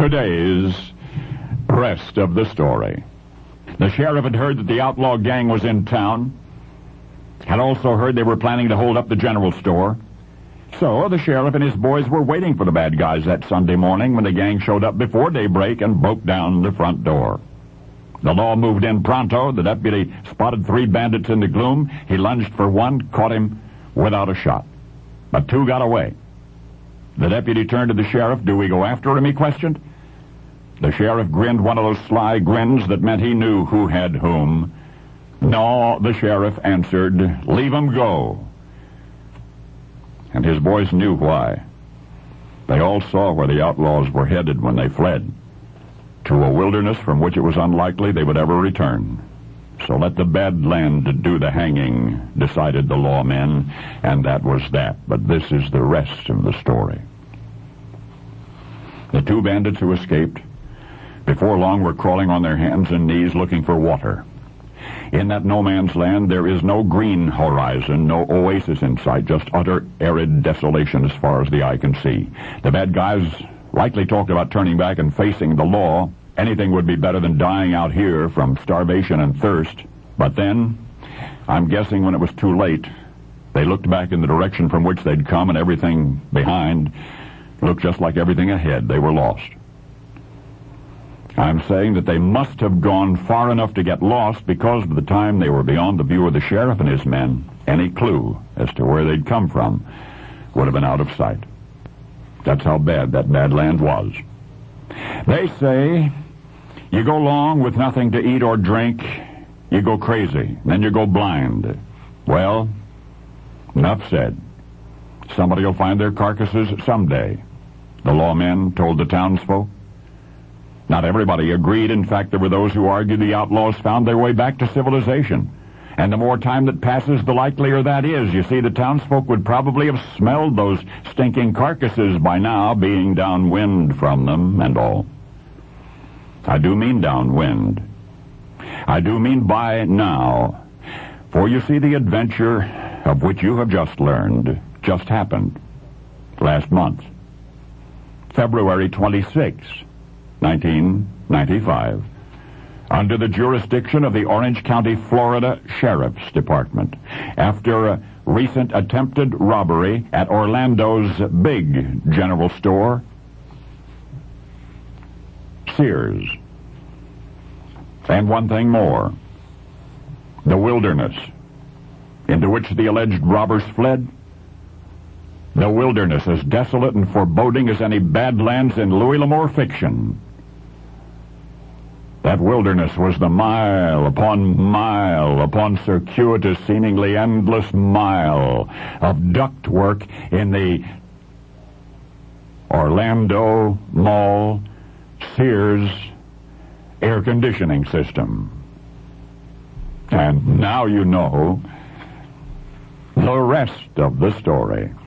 today's rest of the story. The sheriff had heard that the outlaw gang was in town, had also heard they were planning to hold up the general store. So the sheriff and his boys were waiting for the bad guys that Sunday morning when the gang showed up before daybreak and broke down the front door. The law moved in pronto. The deputy spotted 3 bandits in the gloom. He lunged for one, caught him without a shot. But 2 got away. The deputy turned to the sheriff. "Do we go after him?" he questioned. The sheriff grinned one of those sly grins that meant he knew who had whom. "No," the sheriff answered. "Leave 'em go." And his boys knew why. They all saw where the outlaws were headed when they fled. To a wilderness from which it was unlikely they would ever return. So let the bad land do the hanging, decided the lawmen, and that was that. But this is the rest of the story. The 2 bandits who escaped, before long were crawling on their hands and knees looking for water. In that no-man's land, there is no green horizon, no oasis in sight, just utter arid desolation as far as the eye can see. The bad guys likely talked about turning back and facing the law. Anything would be better than dying out here from starvation and thirst. But then, I'm guessing when it was too late, they looked back in the direction from which they'd come, and everything behind looked just like everything ahead. They were lost. I'm saying that they must have gone far enough to get lost, because by the time they were beyond the view of the sheriff and his men, any clue as to where they'd come from would have been out of sight. That's how bad that bad land was. They say, you go long with nothing to eat or drink, you go crazy, then you go blind. Well, enough said. Somebody will find their carcasses someday, the lawmen told the townsfolk. Not everybody agreed. In fact, there were those who argued the outlaws found their way back to civilization. And the more time that passes, the likelier that is. You see, the townsfolk would probably have smelled those stinking carcasses by now, being downwind from them and all. I do mean downwind. I do mean by now. For you see, the adventure of which you have just learned just happened last month. February 26, 1995. Under the jurisdiction of the Orange County, Florida Sheriff's Department, after a recent attempted robbery at Orlando's big general store, Sears. And one thing more. The wilderness into which the alleged robbers fled. The wilderness as desolate and foreboding as any Badlands in Louis L'Amour fiction. That wilderness was the mile upon circuitous, seemingly endless mile of ductwork in the Orlando Mall Sears air conditioning system. And now you know the rest of the story.